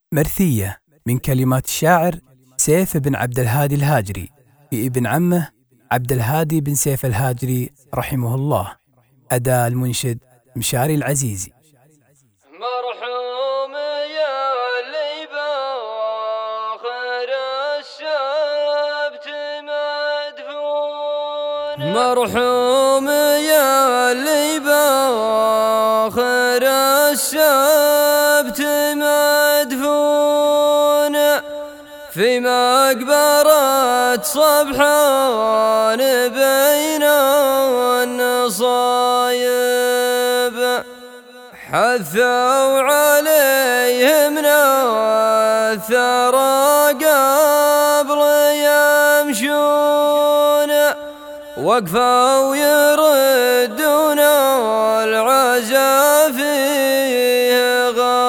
مرثية من كلمات الشاعر سيف بن عبد الهادي الهاجري لابن عمه عبد الهادي بن سيف الهاجري رحمه الله. أداء المنشد مشاري العزيزي. مرحوم يا اللي باخر السبت مدفون، مرحوم يا اللي باخر السبت مدفون في مقبرة صبحان بين النصايب، حثوا عليه من الثرى قبل يمشون، وقفوا يردون العزا فيه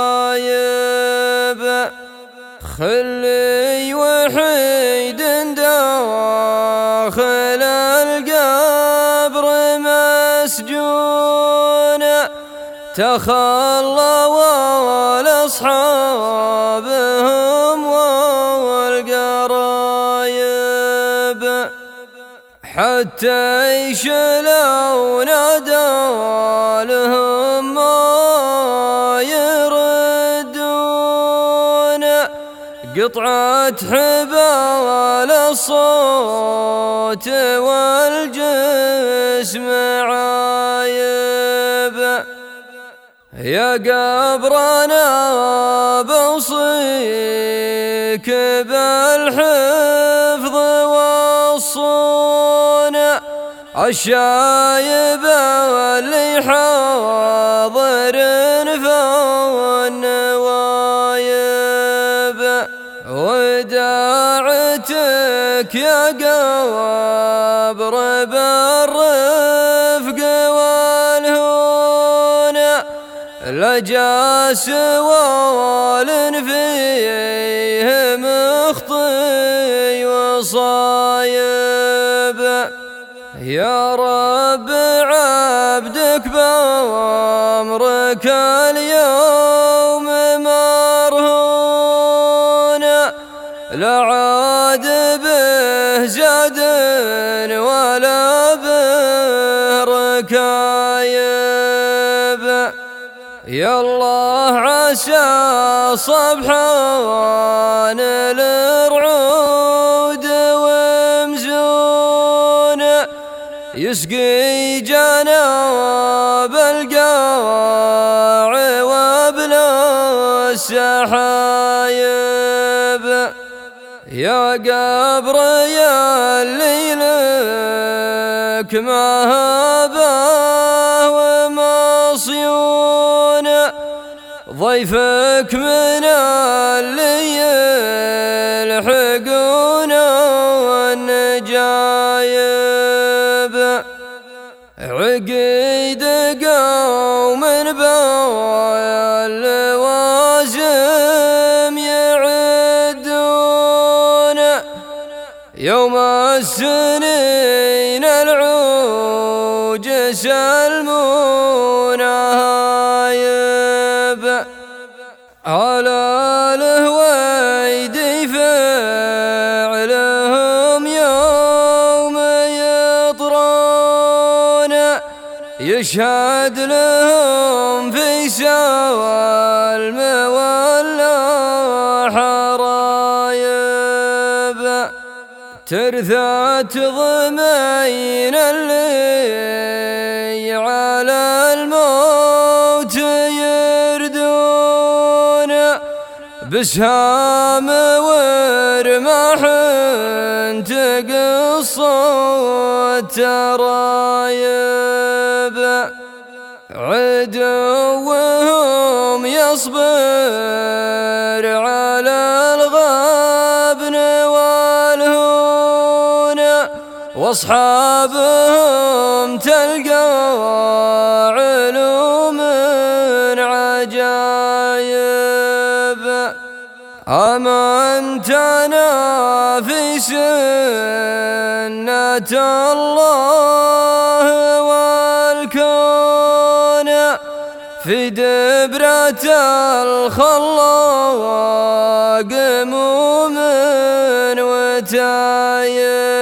غايب، خلي وحيد داخل القبر مسجون، تخلى ولأصحابهم والقرايب، حتى يشلون دالهم ما يردون، قطعة حبال الصوت والجسم عايب، يا قبرنا بوصيك بالحفظ والصون، الشايب اللي حاضر فالنوايب، وداعتك يا قبر بالرفق والهون، لجا سوال فيه مخطي وصايب، يا رب عبدك بأمرك اليوم مرهون، لا عاد به زاد ولا به ركايب، يا الله عسى صبحان الرعود ومزون، يسقي جناب القاع وابلا السحايب، يا قبر يا اللي لك مهابه ومصيون، ضيفك من اللي يلحقون والنجايب، عقيد قوم باللوازم يعدون، يوم السنين العوج يسلمون هايب، على الهويدي فعلهم يوم يطرون، يشهد لهم في سوى المولى حرايب، ترثى ضمين اللي على الموت يردون، بسهام ورماح تقص الترايب، عدوهم يصبر على الغبن والهون، واصحابهم تلقى علوم عجايب، أمنتنا في سنة الله والكون، في دبرة الخلاق قموم وتايب